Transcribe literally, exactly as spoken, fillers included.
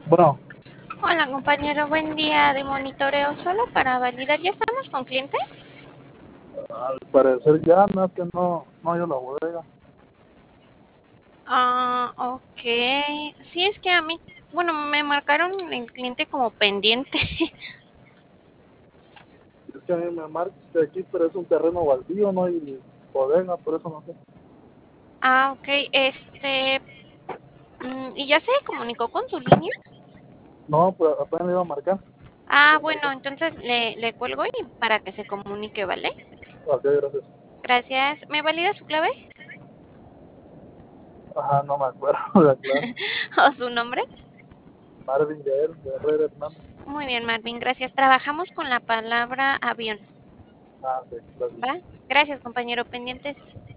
Bueno, Hola compañero, buen día de monitoreo solo para validar. ¿Ya estamos con cliente? al parecer ya, no es que no, no hay la bodega. Ah, ok. Sí, es que a mí, bueno, me marcaron el cliente como pendiente. Es que a mí me marca que aquí, pero es un terreno baldío, no hay bodega, por eso no sé. Ah, ok. Este, mm, ¿y ya se comunicó con su línea? No, pues apenas le iba a marcar. Ah, Le bueno, marcó. entonces le, le cuelgo y para que se comunique, ¿vale? Ok, gracias. Gracias. ¿Me valida su clave? Ajá, no me acuerdo de claro. ¿O su nombre? Marvin Gael, Herrera Hernández. Muy bien, Marvin, gracias. Trabajamos con la palabra avión, Ah, sí, gracias. ¿va? Gracias, compañero, pendientes.